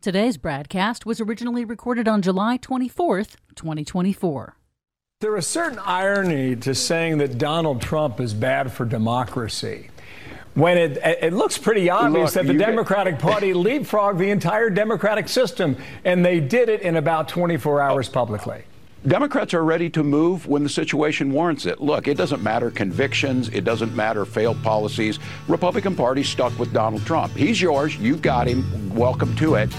Today's broadcast was originally recorded on July 24th, 2024. There is certain irony to saying that Donald Trump is bad for democracy, when it looks pretty obvious that the Democratic Party leapfrogged the entire democratic system, and they did it in about 24 hours publicly. Democrats are ready to move when the situation warrants it. Look, it doesn't matter convictions. It doesn't matter failed policies. Republican Party stuck with Donald Trump. He's yours. You've got him. Welcome to it.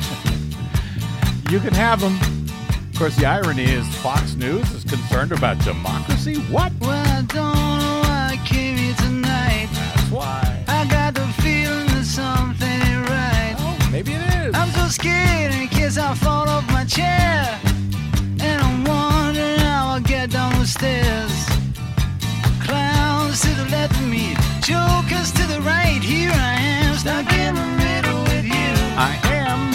You can have him. Of course, the irony is Fox News is concerned about democracy. What? Well, I don't know why I came here tonight. That's why. I got the feeling that something ain't right. Oh, maybe it is. I'm so scared in case I fall off my chair. And I'm wondering how I'll get down the stairs. Clowns to the left of me, jokers to the right. Here I am, stuck in the middle with you. I am.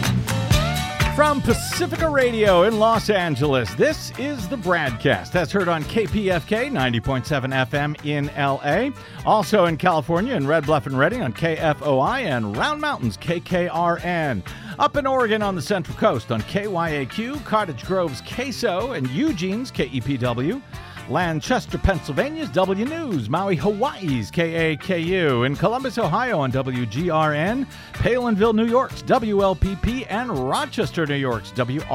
From Pacifica Radio in Los Angeles, this is the Bradcast. That's heard on KPFK 90.7 FM in LA. Also in California in Red Bluff and Redding on KFOI and Round Mountains KKRN. Up in Oregon on the Central Coast on KYAQ, Cottage Grove's KSO, and Eugene's KEPW. Lancaster, Pennsylvania's W News, Maui, Hawaii's KAKU, in Columbus, Ohio on WGRN, Palinville, New York's WLPP, and Rochester, New York's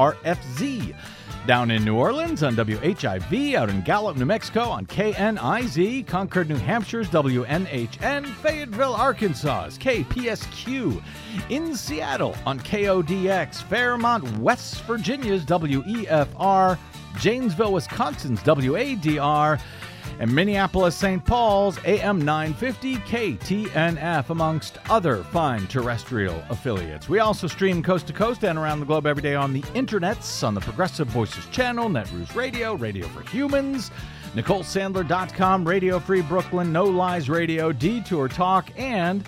WRFZ. Down in New Orleans on WHIV, out in Gallup, New Mexico on KNIZ, Concord, New Hampshire's WNHN, Fayetteville, Arkansas's KPSQ, in Seattle on KODX, Fairmont, West Virginia's WEFR, Janesville, Wisconsin's WADR, and Minneapolis, St. Paul's AM 950 KTNF, amongst other fine terrestrial affiliates. We also stream coast to coast and around the globe every day on the internets, on the Progressive Voices channel, Netroots Radio, Radio for Humans, NicoleSandler.com, Radio Free Brooklyn, No Lies Radio, Detour Talk, and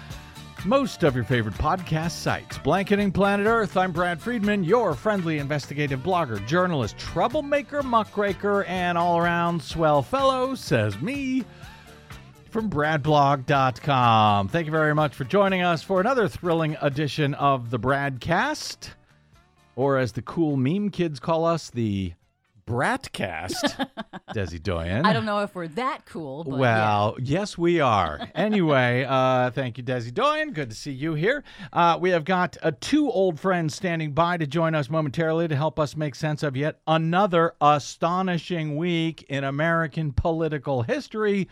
most of your favorite podcast sites. Blanketing Planet Earth, I'm Brad Friedman, your friendly investigative blogger, journalist, troublemaker, muckraker, and all-around swell fellow, says me, from bradblog.com. Thank you very much for joining us for another thrilling edition of the Bradcast, or as the cool meme kids call us, the Bratcast. Desi Doyen. I don't know if we're that cool, but well, yes, we are. Anyway, thank you, Desi Doyen. Good to see you here. We have got two old friends standing by to join us momentarily to help us make sense of yet another astonishing week in American political history.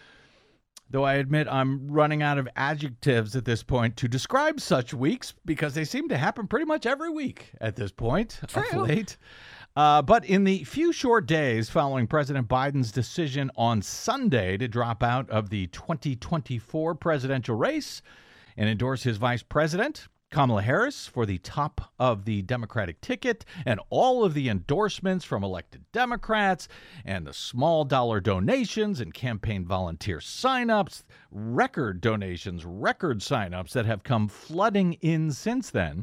Though I admit I'm running out of adjectives at this point to describe such weeks because they seem to happen pretty much every week at this point of late. But in the few short days following President Biden's decision on Sunday to drop out of the 2024 presidential race and endorse his vice president, Kamala Harris, for the top of the Democratic ticket, and all of the endorsements from elected Democrats and the small dollar donations and campaign volunteer signups, record donations, record signups that have come flooding in since then,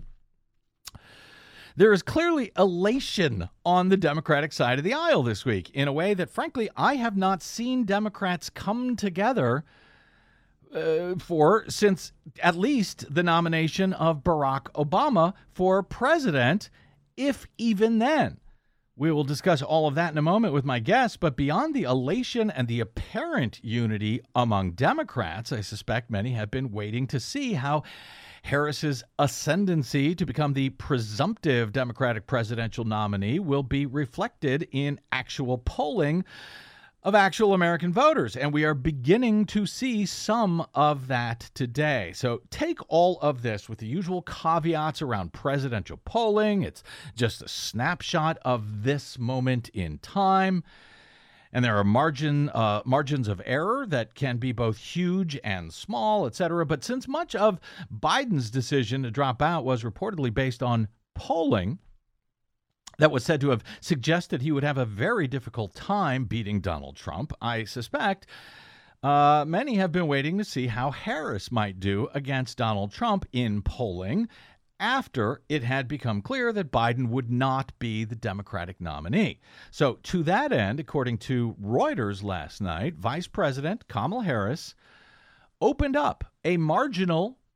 there is clearly elation on the Democratic side of the aisle this week in a way that, frankly, I have not seen Democrats come together for since at least the nomination of Barack Obama for president, if even then. We will discuss all of that in a moment with my guests, but beyond the elation and the apparent unity among Democrats, I suspect many have been waiting to see how Harris's ascendancy to become the presumptive Democratic presidential nominee will be reflected in actual polling of actual American voters. And we are beginning to see some of that today. So take all of this with the usual caveats around presidential polling. It's just a snapshot of this moment in time. And there are margins of error that can be both huge and small, et cetera. But since much of Biden's decision to drop out was reportedly based on polling that was said to have suggested he would have a very difficult time beating Donald Trump, I suspect many have been waiting to see how Harris might do against Donald Trump in polling after it had become clear that Biden would not be the Democratic nominee. So to that end, according to Reuters last night, Vice President Kamala Harris opened up a marginal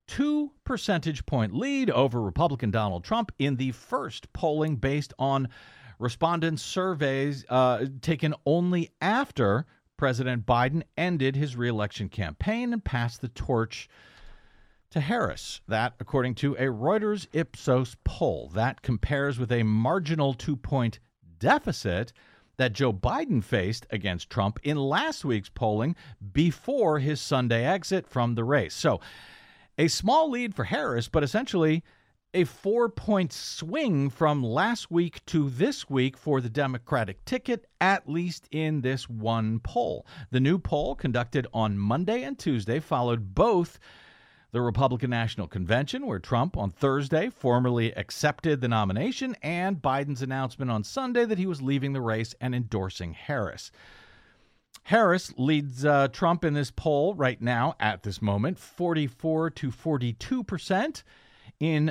2 percentage point lead over Republican Donald Trump in the first polling based on respondents' surveys taken only after President Biden ended his reelection campaign and passed the torch to Harris. That, according to a Reuters Ipsos poll, that compares with a marginal 2-point deficit that Joe Biden faced against Trump in last week's polling before his Sunday exit from the race. So a small lead for Harris, but essentially a 4-point swing from last week to this week for the Democratic ticket, at least in this one poll. The new poll, conducted on Monday and Tuesday, followed both the Republican National Convention, where Trump on Thursday formally accepted the nomination, and Biden's announcement on Sunday that he was leaving the race and endorsing Harris. Harris leads Trump in this poll right now, at this moment, 44 to 42% in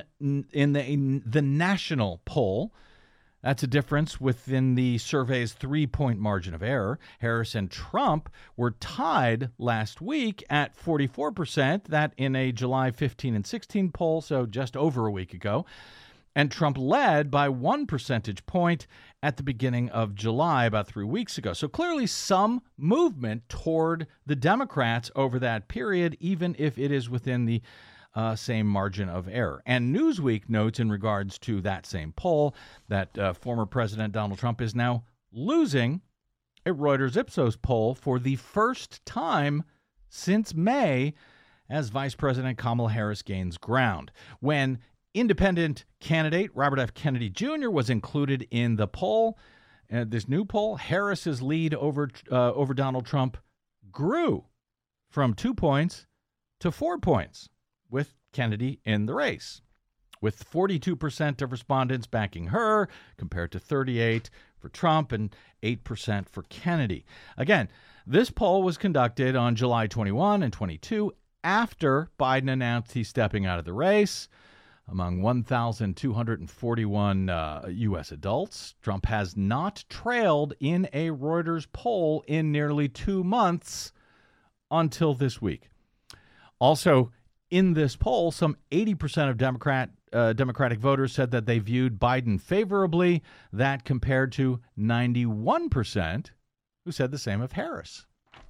the national poll. That's a difference within the survey's 3-point margin of error. Harris and Trump were tied last week at 44%, that in a July 15 and 16 poll, so just over a week ago. And Trump led by 1 percentage point at the beginning of July, about 3 weeks ago. So clearly some movement toward the Democrats over that period, even if it is within the same margin of error. And Newsweek notes in regards to that same poll that former President Donald Trump is now losing a Reuters Ipsos poll for the first time since May as Vice President Kamala Harris gains ground. When independent candidate Robert F. Kennedy Jr. was included in the poll, this new poll, Harris's lead over Donald Trump grew from 2 points to 4 points, with Kennedy in the race, with 42% of respondents backing her compared to 38% for Trump and 8% for Kennedy. Again, this poll was conducted on July 21 and 22 after Biden announced he's stepping out of the race. Among 1,241 U.S. adults, Trump has not trailed in a Reuters poll in nearly 2 months until this week. Also, in this poll, some 80% of Democratic voters said that they viewed Biden favorably. That compared to 91% who said the same of Harris.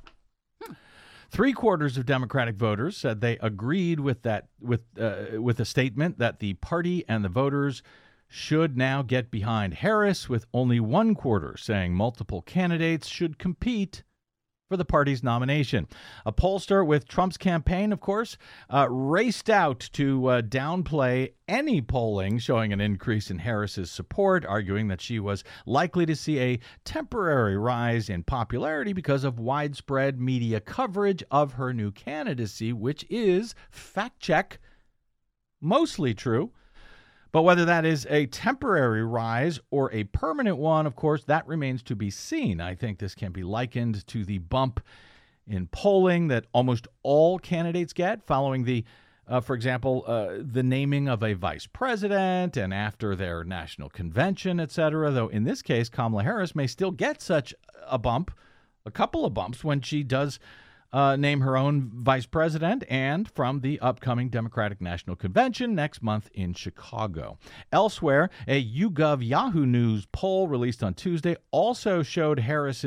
3/4 of Democratic voters said they agreed with that with a statement that the party and the voters should now get behind Harris, with only 1/4 saying multiple candidates should compete for the party's nomination. A pollster with Trump's campaign, of course, raced out to downplay any polling showing an increase in Harris's support, arguing that she was likely to see a temporary rise in popularity because of widespread media coverage of her new candidacy, which is, fact check, mostly true. But whether that is a temporary rise or a permanent one, of course, that remains to be seen. I think this can be likened to the bump in polling that almost all candidates get following the, for example, the naming of a vice president and after their national convention, et cetera. Though in this case, Kamala Harris may still get such a bump, a couple of bumps, when she does name her own vice president, and from the upcoming Democratic National Convention next month in Chicago. Elsewhere, a YouGov Yahoo News poll released on Tuesday also showed Harris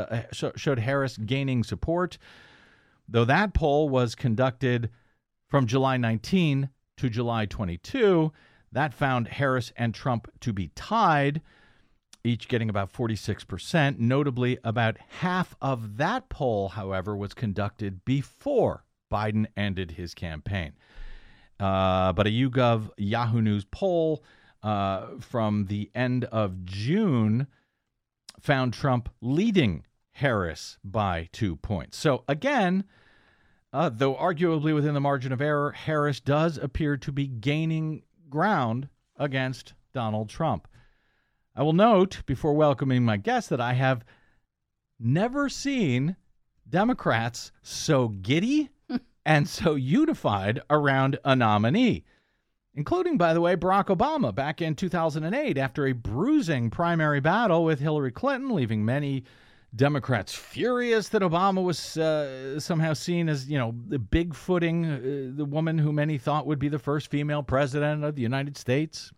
gaining support, though that poll was conducted from July 19 to July 22. That found Harris and Trump to be tied, each getting about 46%. Notably, about half of that poll, however, was conducted before Biden ended his campaign. But a YouGov Yahoo News poll from the end of June found Trump leading Harris by 2 points. So again, though arguably within the margin of error, Harris does appear to be gaining ground against Donald Trump. I will note, before welcoming my guest, that I have never seen Democrats so giddy and so unified around a nominee, including, by the way, Barack Obama back in 2008 after a bruising primary battle with Hillary Clinton, leaving many Democrats furious that Obama was somehow seen as, the big-footing the woman who many thought would be the first female president of the United States.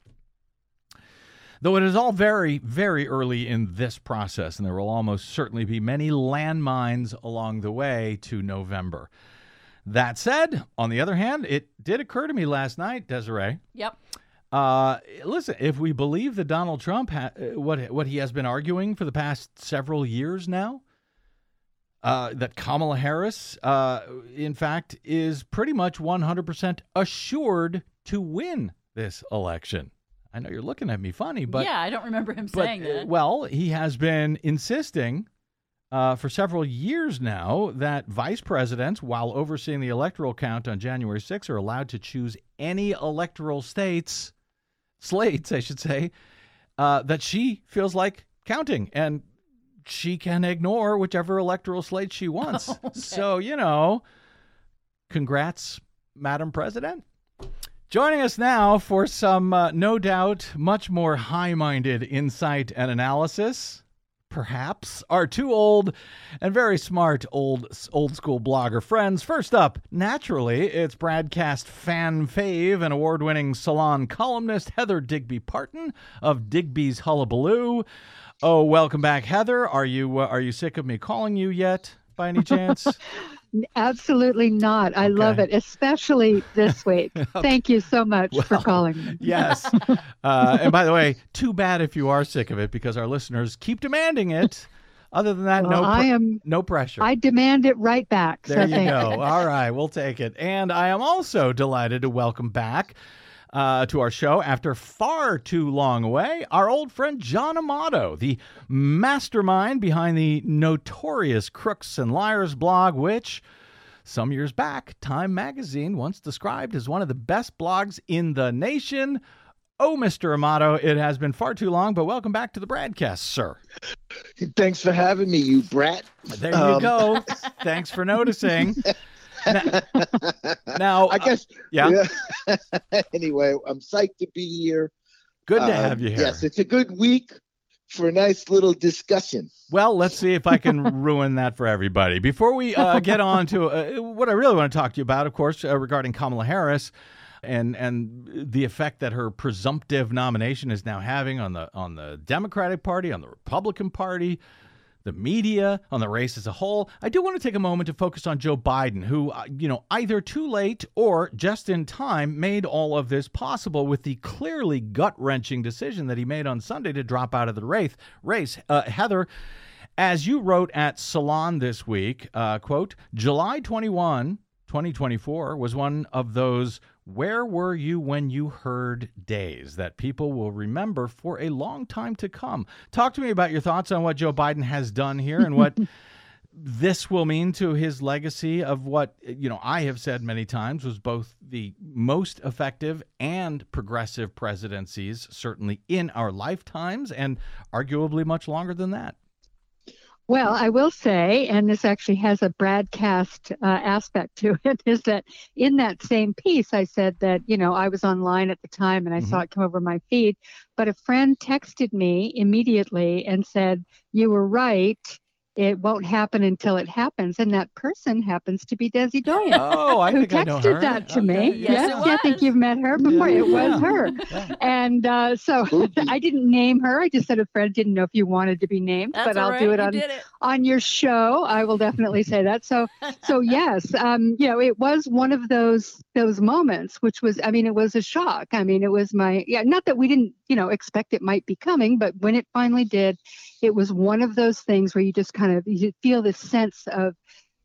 Though it is all very, very early in this process, and there will almost certainly be many landmines along the way to November. That said, on the other hand, it did occur to me last night, Desiree. Yep. Listen, if we believe that Donald Trump, what he has been arguing for the past several years now, that Kamala Harris, in fact, is pretty much 100% assured to win this election. I know you're looking at me funny, but... Yeah, I don't remember him saying that. Well, he has been insisting for several years now that vice presidents, while overseeing the electoral count on January 6th, are allowed to choose any electoral slates, I should say, that she feels like counting. And she can ignore whichever electoral slate she wants. Okay. So, congrats, Madam President. Joining us now for some, no doubt, much more high-minded insight and analysis, perhaps, our two old and very smart old-school blogger friends. First up, naturally, it's Bradcast fan fave and award-winning Salon columnist Heather Digby Parton of Digby's Hullabaloo. Oh, welcome back, Heather. Are you sick of me calling you yet, by any chance? Absolutely not. I love it, especially this week. Thank you so much for calling me. Yes. And by the way, too bad if you are sick of it, because our listeners keep demanding it. Other than that, no pressure. I demand it right back. There you go. All right, we'll take it. And I am also delighted to welcome back to our show, after far too long away, our old friend John Amato, the mastermind behind the notorious Crooks and Liars blog, which some years back, Time Magazine once described as one of the best blogs in the nation. Oh, Mr. Amato, it has been far too long, but welcome back to the Bradcast, sir. Thanks for having me, you brat. There you go. Thanks for noticing. Now, I guess, yeah. Anyway, I'm psyched to be here. Good to have you here. Yes, it's a good week for a nice little discussion. Well, let's see if I can ruin that for everybody. Before we get on to what I really want to talk to you about, of course, regarding Kamala Harris and the effect that her presumptive nomination is now having on the Democratic Party, on the Republican Party, the media, on the race as a whole, I do want to take a moment to focus on Joe Biden, who, either too late or just in time made all of this possible with the clearly gut-wrenching decision that he made on Sunday to drop out of the race. Heather, as you wrote at Salon this week, quote, July 21, 2024 was one of those "where were you when you heard" days that people will remember for a long time to come. Talk to me about your thoughts on what Joe Biden has done here and what this will mean to his legacy of what, I have said many times was both the most effective and progressive presidencies, certainly in our lifetimes, and arguably much longer than that. Well, I will say, and this actually has a Bradcast aspect to it, is that in that same piece, I said that, I was online at the time and I saw it come over my feed, but a friend texted me immediately and said, you were right. It won't happen until it happens. And that person happens to be Desi Doyen. Oh, I think I know her. Who texted that to me. Yes, I think you've met her before. Yeah, it was her. Yeah. And so I didn't name her. I just said a friend didn't know if you wanted to be named, That's but I'll right. do it on your show. I will definitely say that. So yes, it was one of those moments, which was, it was a shock. It was not that we didn't, expect it might be coming, but when it finally did, it was one of those things where you just you feel this sense of,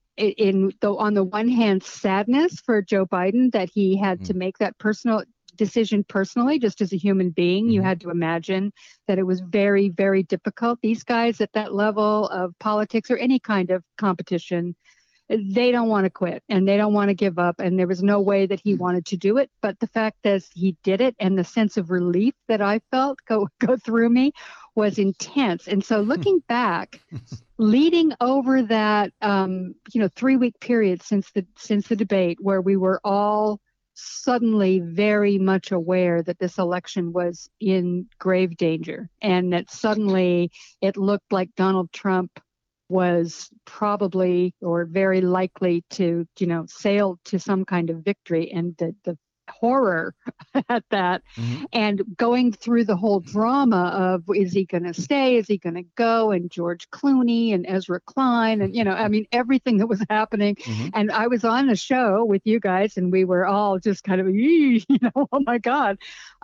on the one hand, sadness for Joe Biden that he had to make that personal decision personally, just as a human being. You had to imagine that it was very, very difficult. These guys at that level of politics or any kind of competition, they don't want to quit and they don't want to give up. And there was no way that he wanted to do it. But the fact that he did it and the sense of relief that I felt go through me was intense. And so looking back, leading over that, 3-week period since the debate, where we were all suddenly very much aware that this election was in grave danger and that suddenly it looked like Donald Trump was probably or very likely to, sail to some kind of victory. And the horror at that, and going through the whole drama of, is he going to stay? Is he going to go? And George Clooney and Ezra Klein and, everything that was happening. And I was on a show with you guys and we were all just kind of, oh my God.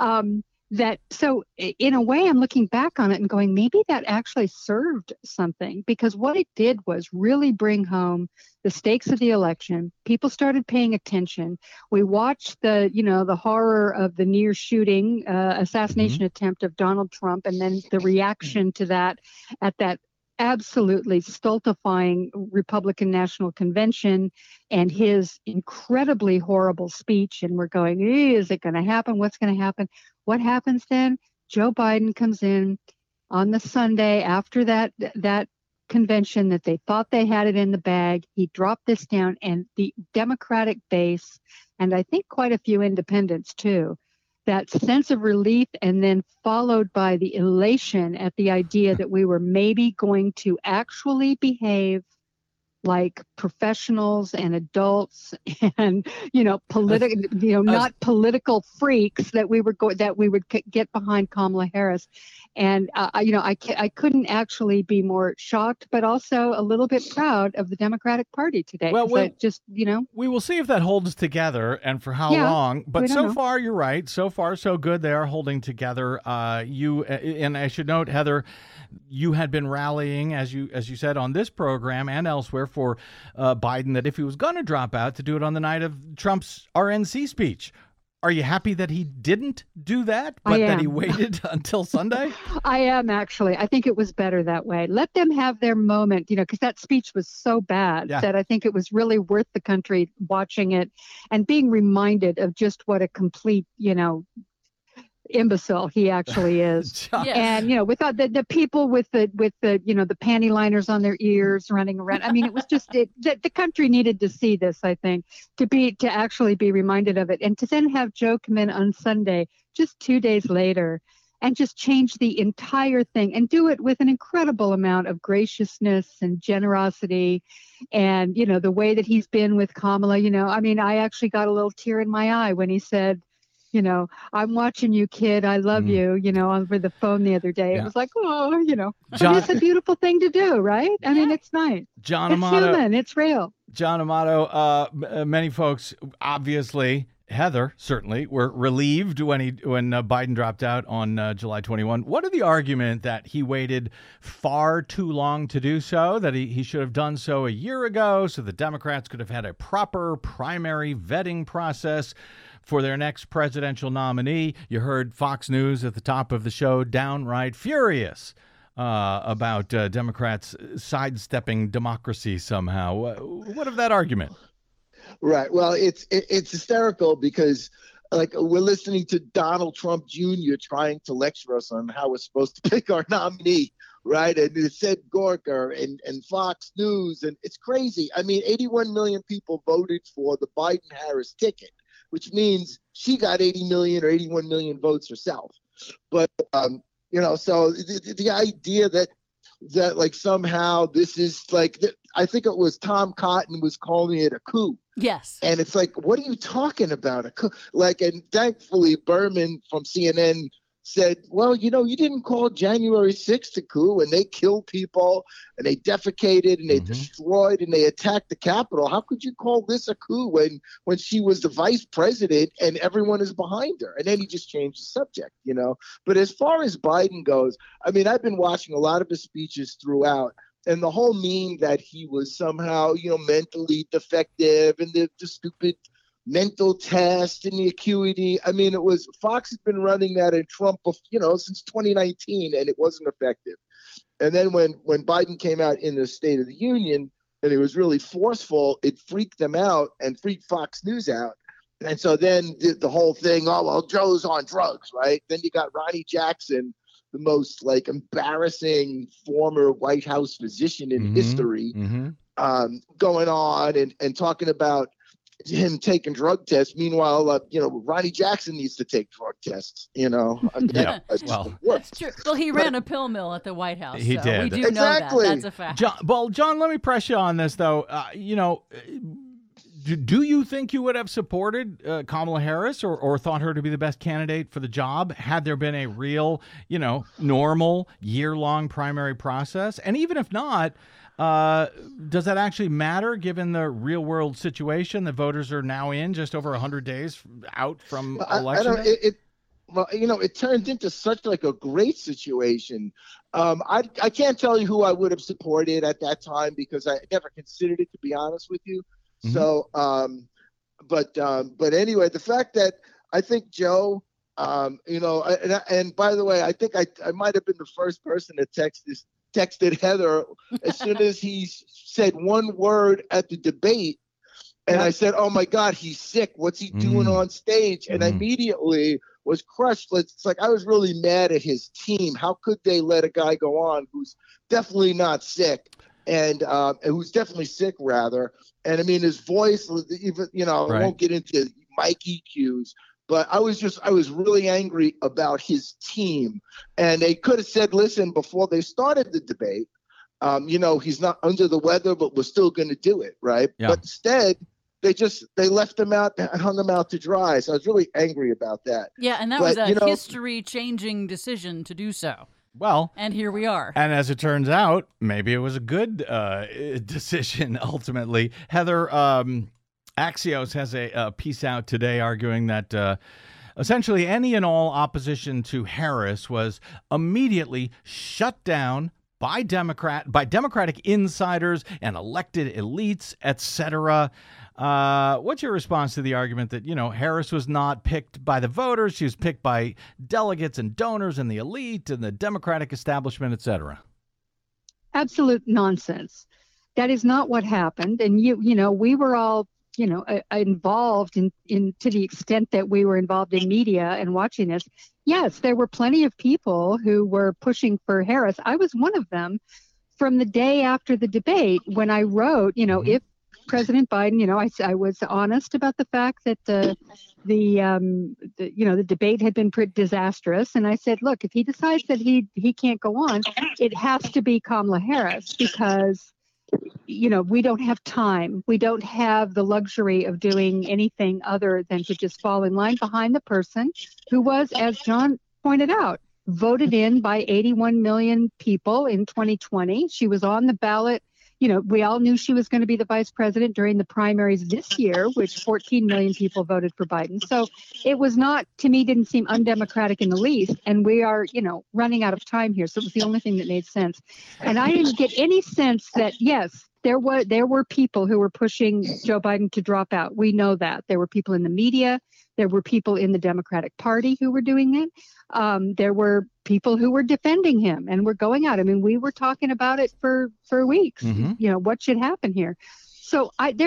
So in a way, I'm looking back on it and going, maybe that actually served something, because what it did was really bring home the stakes of the election. People started paying attention. We watched the horror of the near shooting, assassination attempt of Donald Trump, and then the reaction to that at that absolutely stultifying Republican National Convention and his incredibly horrible speech. And we're going, is it going to happen? What's going to happen? What happens then? Joe Biden comes in on the Sunday after that convention that they thought they had it in the bag. He dropped this down, and the Democratic base, and I think quite a few independents too, that sense of relief, and then followed by the elation at the idea that we were maybe going to actually behave like professionals and adults and, not political freaks, that we would get behind Kamala Harris. And, I couldn't actually be more shocked, but also a little bit proud of the Democratic Party today. Well, we will see if that holds together and for how long. But so far, you're right. So far, so good. They are holding together. And I should note, Heather, you had been rallying, as you said, on this program and elsewhere for Biden, that if he was going to drop out, to do it on the night of Trump's RNC speech. Are you happy that he didn't do that, but that he waited until Sunday? I am, actually. I think it was better that way. Let them have their moment, because that speech was so bad that I think it was really worth the country watching it and being reminded of just what a complete, imbecile he actually is. And with the people with the the panty liners on their ears running around. I mean, it was just the country needed to see this, I think, to actually be reminded of it, and to then have Joe come in on Sunday just 2 days later and just change the entire thing and do it with an incredible amount of graciousness and generosity. And the way that he's been with Kamala, I actually got a little tear in my eye when he said, I'm watching you, kid. I love you, over the phone the other day. It was like, John, it's a beautiful thing to do, right? I mean, it's nice. John it's Amato. Human. It's real. John Amato, many folks, obviously, Heather, certainly, were relieved when Biden dropped out on July 21. What are the argument that he waited far too long to do so, that he should have done so a year ago so the Democrats could have had a proper primary vetting process for their next presidential nominee? You heard Fox News at the top of the show downright furious about Democrats sidestepping democracy somehow. What of that argument? Right. Well, it's hysterical because we're listening to Donald Trump Jr. trying to lecture us on how we're supposed to pick our nominee. Right. And it said Gorka and Fox News. And it's crazy. I mean, 81 million people voted for the Biden-Harris ticket, which means she got 80 million or 81 million votes herself. But, so the idea that somehow this is I think it was Tom Cotton was calling it a coup. Yes. And it's like, what are you talking about? A coup? And thankfully Berman from CNN said, well, you didn't call January 6th a coup, and they killed people and they defecated and they destroyed and they attacked the Capitol. How could you call this a coup when she was the vice president and everyone is behind her? And then he just changed the subject, But as far as Biden goes, I mean, I've been watching a lot of his speeches throughout, and the whole meme that he was somehow, mentally defective and the stupid mental test and the acuity. I mean, Fox has been running that in Trump, since 2019, and it wasn't effective. And then when Biden came out in the State of the Union and it was really forceful, it freaked them out and freaked Fox News out. And so then the whole thing, oh, well, Joe's on drugs, right? Then you got Ronnie Jackson, the most embarrassing former White House physician in history, going on and talking about him taking drug tests. Meanwhile, Ronnie Jackson needs to take drug tests. Yeah. That's true. Well, he ran a pill mill at the White House. He did. We do Exactly. know that. That's a fact. John, let me press you on this, though. Do you think you would have supported Kamala Harris or thought her to be the best candidate for the job had there been a real, normal year-long primary process? And even if not, does that actually matter given the real-world situation that voters are now in just over 100 days out from election day? It turned into such like a great situation. I can't tell you who I would have supported at that time because I never considered it, to be honest with you. So, but anyway, the fact that I think Joe, and by the way, I think I might have been the first person to texted Heather as soon as he said one word at the debate. And I said, oh my God, he's sick. What's he doing on stage? And I immediately was crushed. It's like I was really mad at his team. How could they let a guy go on who's definitely not sick? And who's definitely sick, rather. And I mean, his voice, even, I won't get into mic EQs, but I was really angry about his team. And they could have said, listen, before they started the debate, he's not under the weather, but we're still going to do it, right? Yeah. But instead, they left him out and hung him out to dry. So I was really angry about that. Yeah, and that was a history-changing decision to do so. Well, and here we are. And as it turns out, maybe it was a good decision ultimately. Heather, Axios has a piece out today arguing that essentially any and all opposition to Harris was immediately shut down by Democratic insiders and elected elites, etc. What's your response to the argument that, Harris was not picked by the voters, she was picked by delegates and donors and the elite and the Democratic establishment, etc.? Absolute nonsense. That is not what happened. And we were all, involved in to the extent that we were involved in media and watching this. Yes, there were plenty of people who were pushing for Harris. I was one of them from the day after the debate when I wrote, if President Biden, I was honest about the fact that the debate had been pretty disastrous. And I said, look, if he decides that he can't go on, it has to be Kamala Harris because, we don't have time. We don't have the luxury of doing anything other than to just fall in line behind the person who was, as John pointed out, voted in by 81 million people in 2020. She was on the ballot. We all knew she was going to be the vice president during the primaries this year, which 14 million people voted for Biden. So it was not, to me, didn't seem undemocratic in the least. And we are, running out of time here. So it was the only thing that made sense. And I didn't get any sense that, yes, there were people who were pushing Joe Biden to drop out. We know that. There were people in the media. There were people in the Democratic Party who were doing it. There were people who were defending him and were going out. I mean, we were talking about it for weeks. What should happen here? So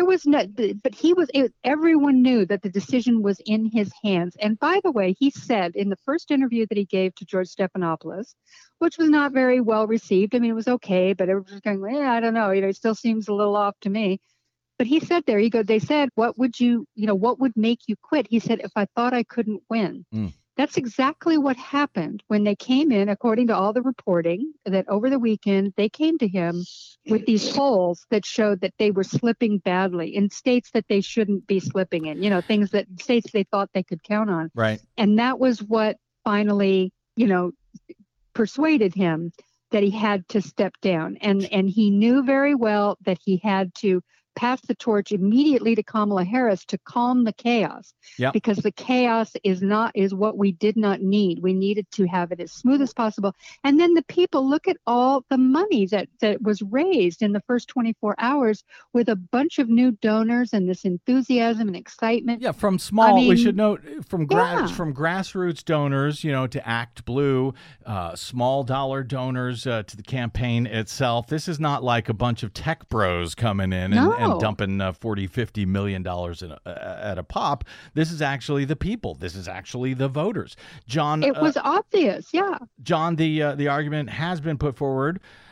everyone knew that the decision was in his hands. And by the way, he said in the first interview that he gave to George Stephanopoulos, which was not very well received. I mean, it was okay, but everyone was going, I don't know, it still seems a little off to me. But he said they said, what would make you quit? He said, if I thought I couldn't win. That's exactly what happened when they came in, according to all the reporting, that over the weekend, they came to him with these polls that showed that they were slipping badly in states that they shouldn't be slipping in, states they thought they could count on. Right. And that was what finally, persuaded him that he had to step down. And he knew very well that he had to pass the torch immediately to Kamala Harris to calm the chaos. Yep. Because the chaos is what we did not need. We needed to have it as smooth as possible. And then the people, look at all the money that was raised in the first 24 hours with a bunch of new donors and this enthusiasm and excitement. Yeah, from small, we should note, from grassroots donors, to Act Blue, small dollar donors to the campaign itself. This is not like a bunch of tech bros coming in and dumping $40-50 million at a pop. This is actually the people. This is actually the voters. John, it was obvious, yeah. John, the argument has been put forward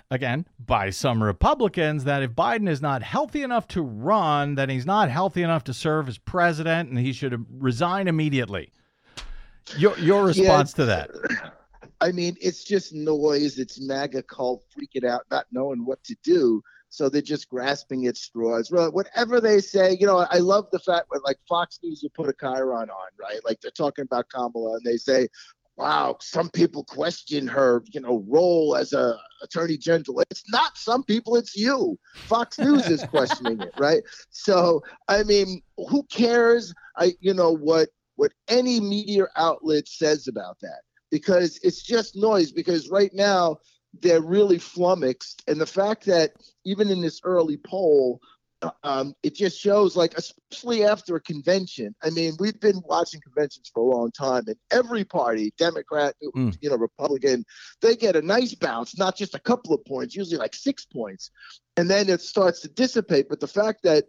again, by some Republicans, that if Biden is not healthy enough to run, then he's not healthy enough to serve as president, and he should resign immediately. Your response to that? I mean, it's just noise. It's MAGA cult freaking out, not knowing what to do. So they're just grasping at straws. Well, whatever they say, I love the fact that like Fox News will put a chyron on, right? Like they're talking about Kamala and they say, wow, some people question her, role as a attorney general. It's not some people, it's you. Fox News is questioning it, right? So, I mean, who cares, what any media outlet says about that? Because it's just noise, because right now they're really flummoxed. And the fact that even in this early poll, it just shows, like, especially after a convention. I mean, we've been watching conventions for a long time, and every party, Democrat, Republican, they get a nice bounce, not just a couple of points, usually like 6 points, and then it starts to dissipate. But the fact that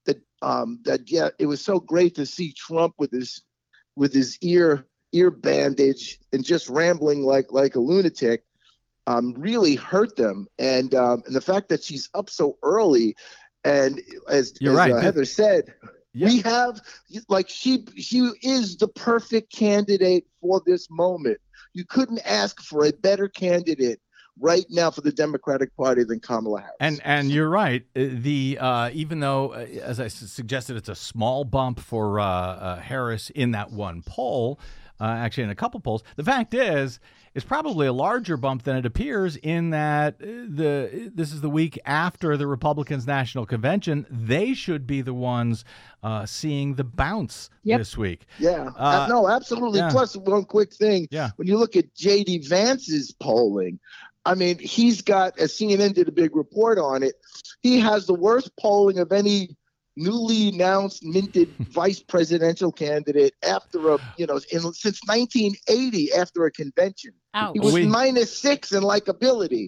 it was so great to see Trump with his ear bandage and just rambling like a lunatic really hurt them. And the fact that she's up so early. And as Heather said, we have, like, she is the perfect candidate for this moment. You couldn't ask for a better candidate right now for the Democratic Party than Kamala Harris. And you're right. Even though, as I suggested, it's a small bump for Harris in that one poll, actually in a couple polls, the fact is, it's probably a larger bump than it appears, in that this is the week after the Republicans' National Convention. They should be the ones seeing the bounce this week. Yeah, no, absolutely. Yeah. Plus, one quick thing. Yeah. When you look at J.D. Vance's polling, I mean, he's got, as CNN did a big report on it, he has the worst polling of any newly announced minted vice presidential candidate after since 1980 after a convention. Ouch. He was -6 in likability.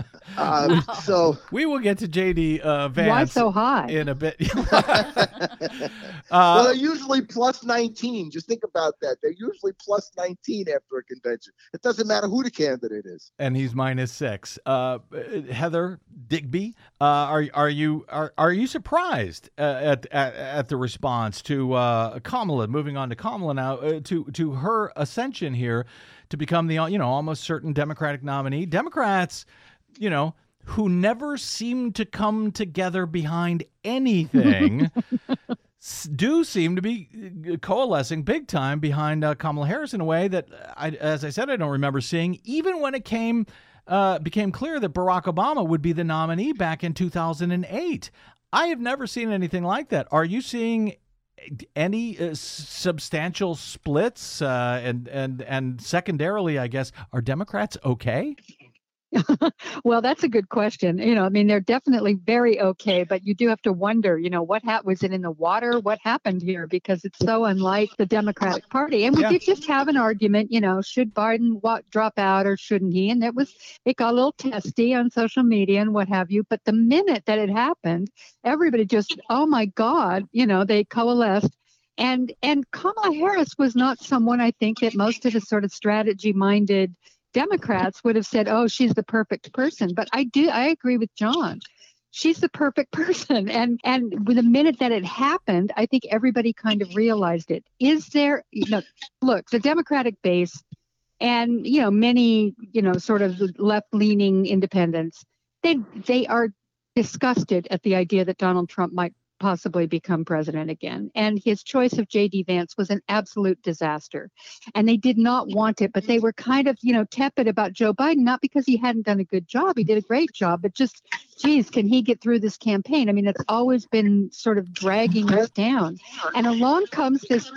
So we will get to J.D. Vance. Why so high? In a bit. Well, they're usually +19. Just think about that. They're usually +19 after a convention. It doesn't matter who the candidate is. And he's -6. Heather Digby, are you surprised at the response to Kamala? Moving on to Kamala now, to her ascension here to become the almost certain Democratic nominee. Democrats, who never seem to come together behind anything, do seem to be coalescing big time behind Kamala Harris in a way that, as I said, I don't remember seeing, even when it became clear that Barack Obama would be the nominee back in 2008. I have never seen anything like that. Are you seeing any substantial splits? And secondarily, I guess, are Democrats okay? Well, that's a good question. I mean, they're definitely very okay, but you do have to wonder, was it in the water? What happened here? Because it's so unlike the Democratic Party. And we did just have an argument, should Biden drop out or shouldn't he? And it got a little testy on social media and what have you. But the minute that it happened, everybody just, oh my God, they coalesced. And Kamala Harris was not someone, I think, that most of the sort of strategy-minded Democrats would have said, oh, she's the perfect person. But I agree with John. She's the perfect person. And the minute that it happened, I think everybody kind of realized it. Is there, look, the Democratic base and, many, sort of left-leaning independents, they are disgusted at the idea that Donald Trump might possibly become president again. And his choice of J.D. Vance was an absolute disaster. And they did not want it, but they were kind of, tepid about Joe Biden, not because he hadn't done a good job. He did a great job, but just, geez, can he get through this campaign? I mean, it's always been sort of dragging us down. And along comes this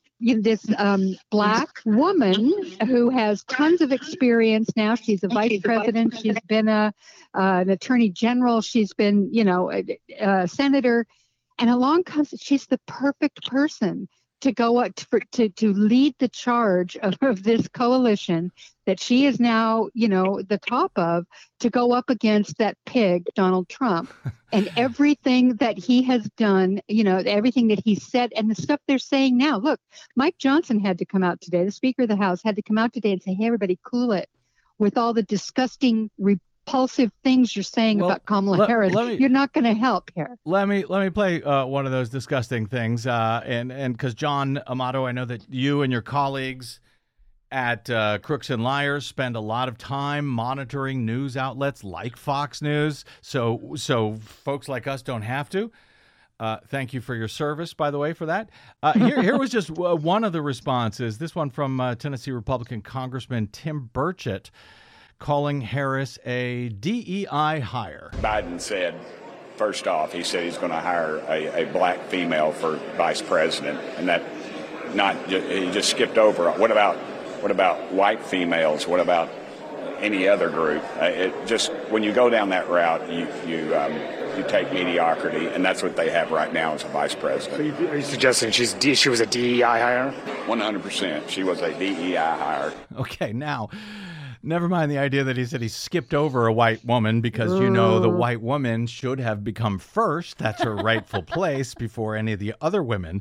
Black woman who has tons of experience now. She's a vice president. She's been an attorney general. She's been, a senator. And along comes, she's the perfect person to go up to lead the charge of this coalition that she is now, the top of, to go up against that pig, Donald Trump, and everything that he has done, everything that he said and the stuff they're saying now. Look, Mike Johnson had to come out today. The Speaker of the House had to come out today and say, hey, everybody, cool it, with all the disgusting repulsive things you're saying about Kamala Harris, you're not going to help here. Let me play one of those disgusting things, and because John Amato, I know that you and your colleagues at Crooks and Liars spend a lot of time monitoring news outlets like Fox News, so folks like us don't have to. Thank you for your service, by the way, for that. Here was just one of the responses. This one from Tennessee Republican Congressman Tim Burchett, calling Harris a DEI hire. Biden said, first off, he said he's going to hire a black female for vice president, and that he just skipped over. What about white females? What about any other group? When you go down that route, you take mediocrity, and that's what they have right now as a vice president. So are you suggesting she was a DEI hire? 100%. She was a DEI hire. Okay, now, never mind the idea that he said he skipped over a white woman because, the white woman should have become first. That's her rightful place before any of the other women.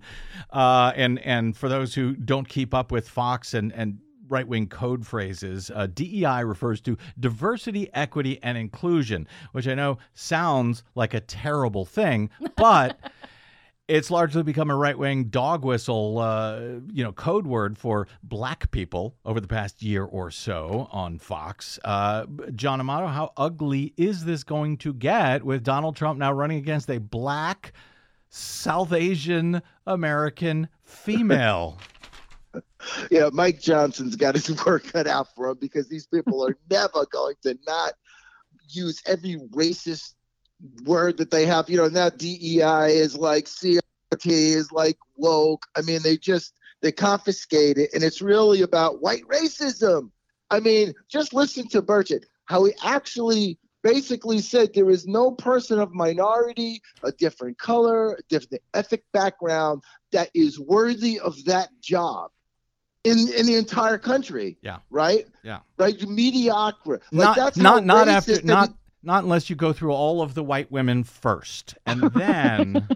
And for those who don't keep up with Fox and right-wing code phrases, DEI refers to diversity, equity, and inclusion, which I know sounds like a terrible thing, but it's largely become a right-wing dog whistle, code word for black people over the past year or so on Fox. John Amato, how ugly is this going to get with Donald Trump now running against a black South Asian American female? Yeah, Mike Johnson's got his work cut out for him because these people are never going to not use every racist word that they have. Now DEI is like CRT is like woke. I mean, they confiscate it, and it's really about white racism. I mean, just listen to Burchett, how he actually basically said there is no person of minority, a different color, a different ethnic background that is worthy of that job in the entire country. Yeah. Right? Yeah. Right? Mediocre. Not That's not unless you go through all of the white women first. And then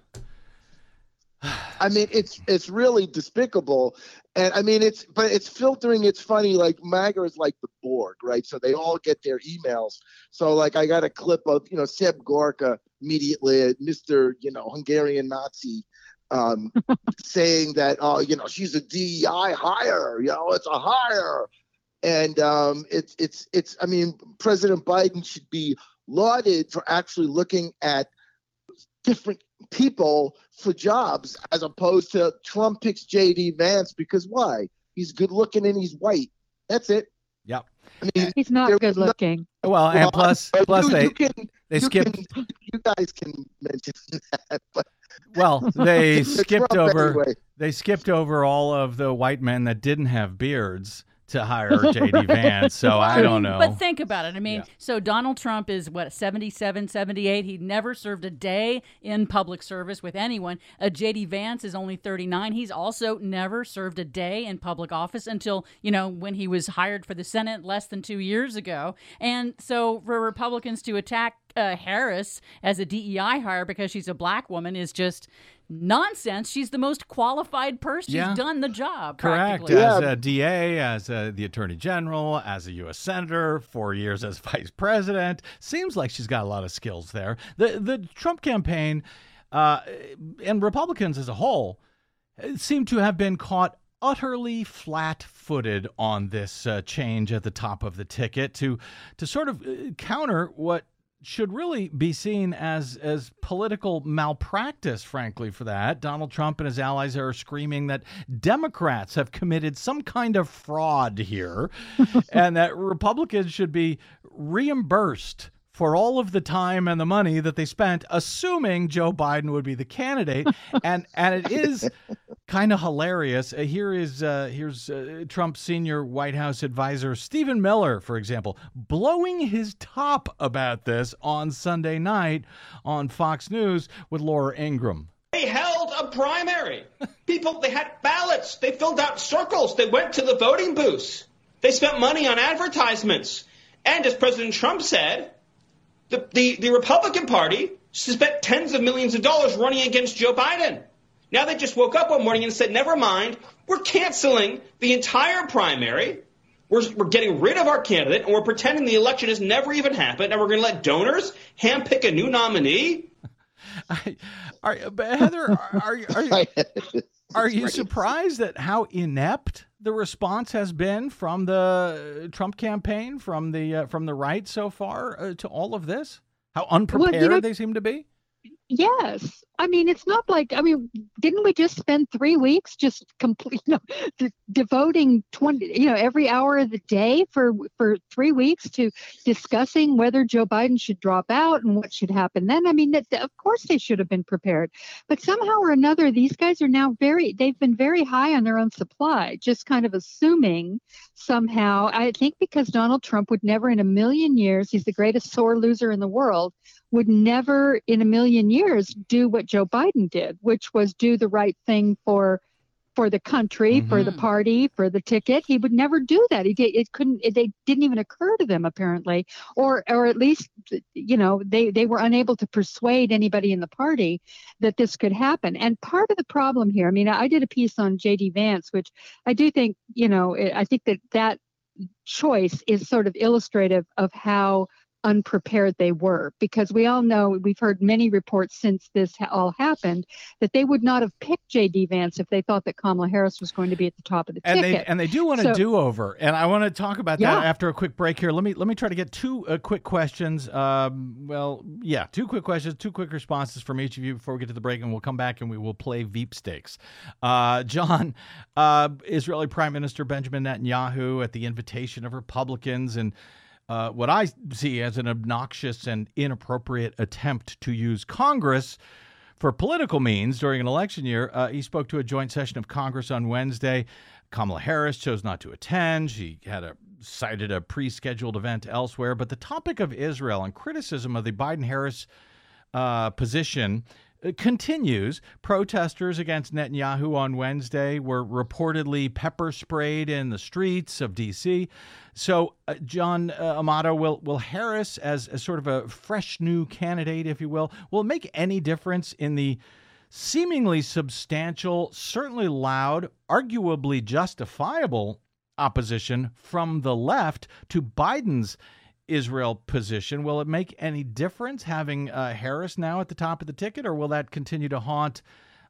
I mean, it's really despicable. And I mean, it's filtering. It's funny. Like MAGA is like the Borg, right? So they all get their emails. So like, I got a clip of, Seb Gorka immediately, Mr. Hungarian Nazi, saying that, she's a DEI hire, it's a hire. And I mean, President Biden should be lauded for actually looking at different people for jobs, as opposed to Trump picks J.D. Vance because why? He's good looking and he's white. That's it. Yep. I mean, he's not good looking. Well, and plus they skipped. You guys can mention that. But well, they skipped over. Anyway. They skipped over all of the white men that didn't have beards to hire J.D. Vance, so I don't know. But think about it. I mean, So Donald Trump is, 77, 78? He never served a day in public service with anyone. J.D. Vance is only 39. He's also never served a day in public office until, when he was hired for the Senate less than 2 years ago. And so for Republicans to attack Harris as a DEI hire because she's a black woman is just nonsense. She's the most qualified person. She's done the job. Correct. As a DA, as the Attorney General, as a U.S. Senator, 4 years as Vice President. Seems like she's got a lot of skills there. The Trump campaign and Republicans as a whole seem to have been caught utterly flat-footed on this change at the top of the ticket to sort of counter what should really be seen as political malpractice, frankly, for that. Donald Trump and his allies are screaming that Democrats have committed some kind of fraud here and that Republicans should be reimbursed for all of the time and the money that they spent assuming Joe Biden would be the candidate. And it is kind of hilarious. Here's Trump's senior White House advisor, Stephen Miller, for example, blowing his top about this on Sunday night on Fox News with Laura Ingraham. They held a primary. They had ballots. They filled out circles. They went to the voting booths. They spent money on advertisements. And as President Trump said, the Republican Party spent tens of millions of dollars running against Joe Biden. Now they just woke up one morning and said, never mind, we're canceling the entire primary. We're getting rid of our candidate, and we're pretending the election has never even happened, and we're going to let donors handpick a new nominee? Heather, are you surprised at how inept the response has been from the Trump campaign, from the right so far to all of this? How unprepared they seem to be? Yes. I mean, it's not like, didn't we just spend 3 weeks just devoting 20, every hour of the day for 3 weeks to discussing whether Joe Biden should drop out and what should happen then? I mean, of course they should have been prepared. But somehow or another, these guys are now they've been very high on their own supply, just kind of assuming somehow, I think because Donald Trump would never in a million years, he's the greatest sore loser in the world, would never in a million years do what Joe Biden did, which was do the right thing for the country, for the party, for the ticket. He would never do that. They didn't even occur to them apparently, or at least, they were unable to persuade anybody in the party that this could happen. And part of the problem here, I did a piece on J.D. Vance, which I do think, I think that choice is sort of illustrative of how unprepared they were, because we all know, we've heard many reports since this all happened, that they would not have picked J.D. Vance if they thought that Kamala Harris was going to be at the top of the ticket. And they do want a do-over, and I want to talk about that after a quick break here. Let me try to get two quick questions. Two quick questions, two quick responses from each of you before we get to the break, and we'll come back and we will play Veep Stakes. John, Israeli Prime Minister Benjamin Netanyahu, at the invitation of Republicans and what I see as an obnoxious and inappropriate attempt to use Congress for political means during an election year. He spoke to a joint session of Congress on Wednesday. Kamala Harris chose not to attend. She cited a pre-scheduled event elsewhere. But the topic of Israel and criticism of the Biden-Harris position continues. Protesters against Netanyahu on Wednesday were reportedly pepper sprayed in the streets of D.C. So, John Amato, will Harris, as sort of a fresh new candidate, if you will it make any difference in the seemingly substantial, certainly loud, arguably justifiable opposition from the left to Biden's Israel position? Will it make any difference having Harris now at the top of the ticket, or will that continue to haunt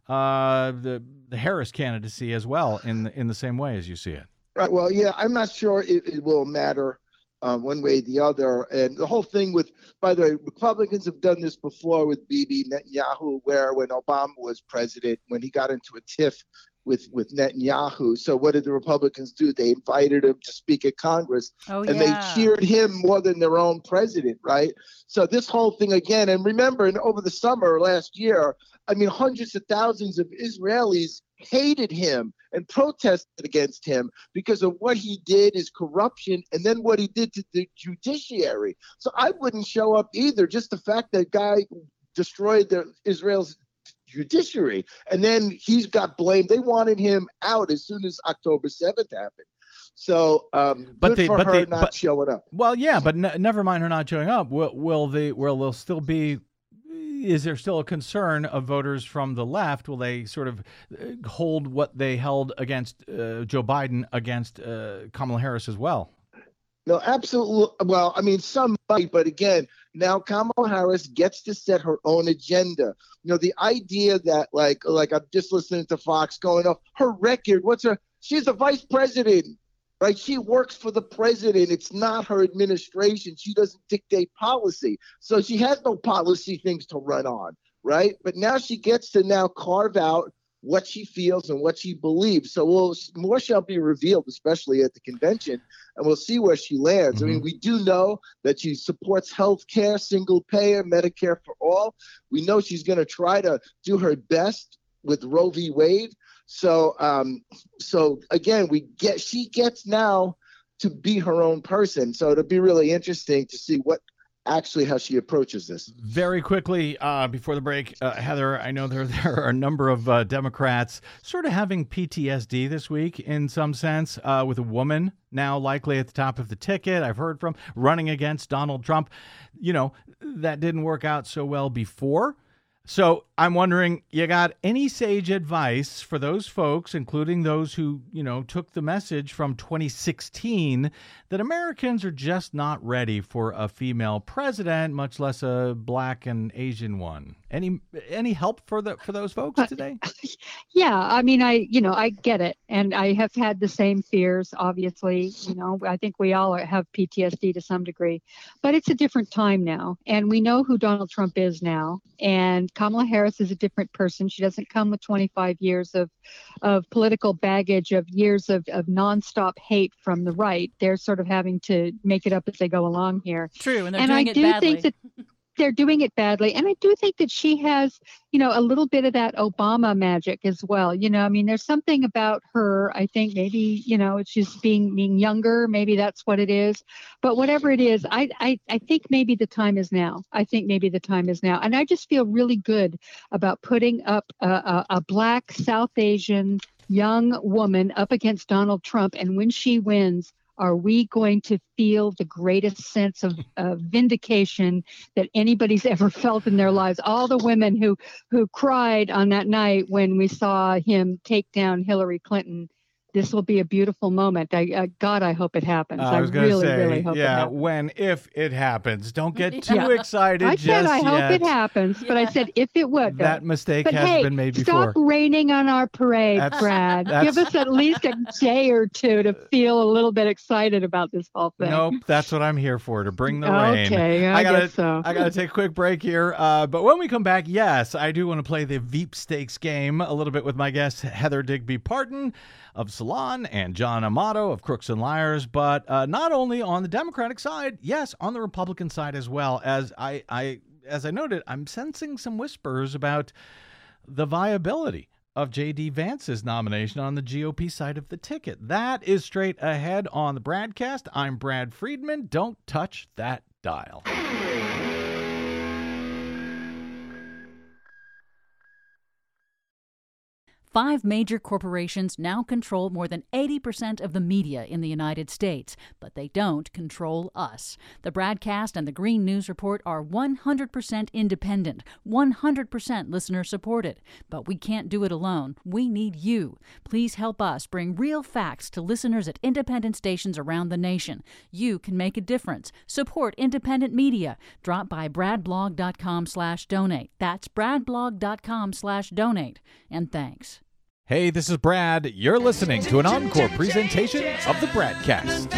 the Harris candidacy as well in the same way as you see it? Right. Well, yeah, I'm not sure it will matter one way or the other. And the whole thing by the way, Republicans have done this before with Bibi Netanyahu, where when Obama was president, when he got into a tiff with Netanyahu. So what did the Republicans do? They invited him to speak at Congress, and they cheered him more than their own president, right? So this whole thing again, and remember, over the summer last year, hundreds of thousands of Israelis hated him and protested against him because of what he did, his corruption, and then what he did to the judiciary. So I wouldn't show up either. Just the fact that guy destroyed Israel's judiciary, and then he's got blamed. They wanted him out as soon as October 7th happened. So, good for her not showing up. Well, yeah, but never mind her not showing up. Will there still be? Is there still a concern of voters from the left? Will they sort of hold what they held against Joe Biden against Kamala Harris as well? No, absolutely. Well, some might, but again, now Kamala Harris gets to set her own agenda. The idea that like I'm just listening to Fox going off her record. She's the vice president, right? She works for the president. It's not her administration. She doesn't dictate policy. So she has no policy things to run on, right? But now she gets to carve out what she feels and what she believes. So more shall be revealed, especially at the convention, and we'll see where she lands. We do know that she supports health care, single payer, Medicare for all. We know she's going to try to do her best with Roe v. Wade. So again, she gets now to be her own person. So it'll be really interesting to see how she approaches this. Very quickly, before the break, Heather, I know there are a number of Democrats sort of having PTSD this week in some sense, with a woman now likely at the top of the ticket. I've heard from running against Donald Trump. That didn't work out so well before. So I'm wondering, you got any sage advice for those folks, including those who, took the message from 2016 that Americans are just not ready for a female president, much less a black and Asian one? Any help for those folks today? Yeah, I mean, I get it, and I have had the same fears. Obviously, I think we all have PTSD to some degree, but it's a different time now, and we know who Donald Trump is now, and Kamala Harris is a different person. She doesn't come with 25 years of political baggage, of years of nonstop hate from the right. They're sort of having to make it up as they go along here. True, and they're doing it badly. Think that they're doing it badly. And I do think that she has, a little bit of that Obama magic as well. There's something about her, I think maybe, it's just being younger. Maybe that's what it is. But whatever it is, I think maybe the time is now. And I just feel really good about putting up a black South Asian young woman up against Donald Trump. And when she wins, are we going to feel the greatest sense of vindication that anybody's ever felt in their lives? All the women who cried on that night when we saw him take down Hillary Clinton. This will be a beautiful moment. God, I hope it happens. I was going to say, really hope it happens. If it happens. Don't get too excited I just yet. I hope it happens, but I said if it would. That mistake has been made before. Stop raining on our parade, Brad. Give us at least a day or two to feel a little bit excited about this whole thing. Nope, that's what I'm here for, to bring the rain. Okay, I guess so. I got to take a quick break here. But when we come back, yes, I do want to play the Veep Stakes game a little bit with my guest, Heather Digby Parton of Salon and John Amato of Crooks and Liars, but not only on the Democratic side, yes, on the Republican side as well. As I noted, I'm sensing some whispers about the viability of J.D. Vance's nomination on the GOP side of the ticket. That is straight ahead on the Bradcast. I'm Brad Friedman. Don't touch that dial. 5 major corporations now control more than 80% of the media in the United States, but they don't control us. The Bradcast and the Green News Report are 100% independent, 100% listener-supported. But we can't do it alone. We need you. Please help us bring real facts to listeners at independent stations around the nation. You can make a difference. Support independent media. Drop by bradblog.com/donate. That's bradblog.com/donate. And thanks. Hey, this is Brad. You're listening to an encore presentation of the Bradcast.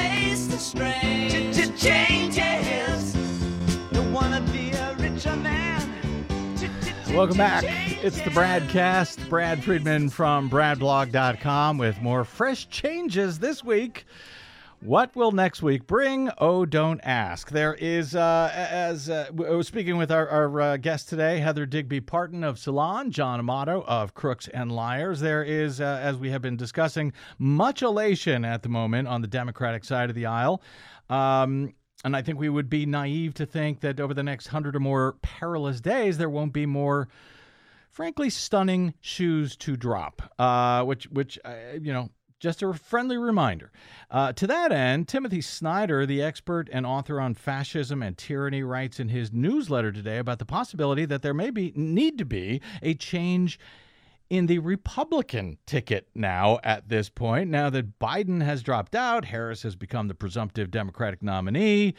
Welcome back. It's the Bradcast. Brad Friedman from bradblog.com with more fresh changes this week. What will next week bring? Oh, don't ask. There is, I was speaking with our guest today, Heather Digby Parton of Salon, John Amato of Crooks and Liars. There is, as we have been discussing, much elation at the moment on the Democratic side of the aisle. And I think we would be naive to think that over the next 100 or more perilous days, there won't be more, frankly, stunning shoes to drop, which just a friendly reminder. To that end, Timothy Snyder, the expert and author on fascism and tyranny, writes in his newsletter today about the possibility that there need to be a change in the Republican ticket now at this point. Now that Biden has dropped out, Harris has become the presumptive Democratic nominee.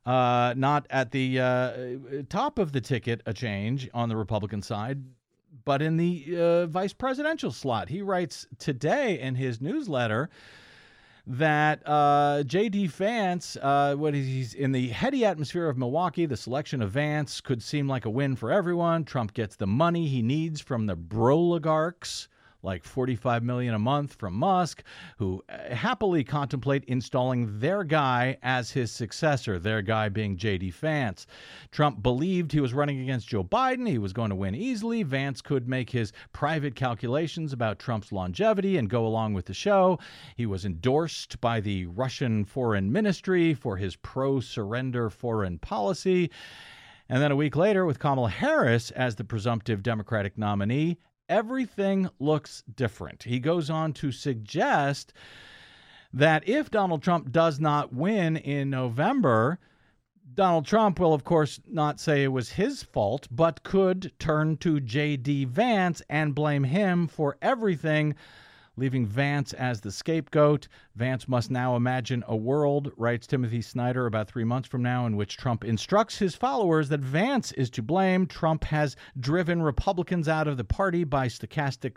Not at the top of the ticket, a change on the Republican side, but in the vice presidential slot. He writes today in his newsletter that J.D. Vance, he's in the heady atmosphere of Milwaukee, the selection of Vance could seem like a win for everyone. Trump gets the money he needs from the broligarchs, like $45 million a month from Musk, who happily contemplate installing their guy as his successor, their guy being J.D. Vance. Trump believed he was running against Joe Biden. He was going to win easily. Vance could make his private calculations about Trump's longevity and go along with the show. He was endorsed by the Russian Foreign Ministry for his pro-surrender foreign policy. And then a week later, with Kamala Harris as the presumptive Democratic nominee, everything looks different. He goes on to suggest that if Donald Trump does not win in November, Donald Trump will, of course, not say it was his fault, but could turn to J.D. Vance and blame him for everything, leaving Vance as the scapegoat. Vance must now imagine a world, writes Timothy Snyder, about 3 months from now, in which Trump instructs his followers that Vance is to blame. Trump has driven Republicans out of the party by stochastic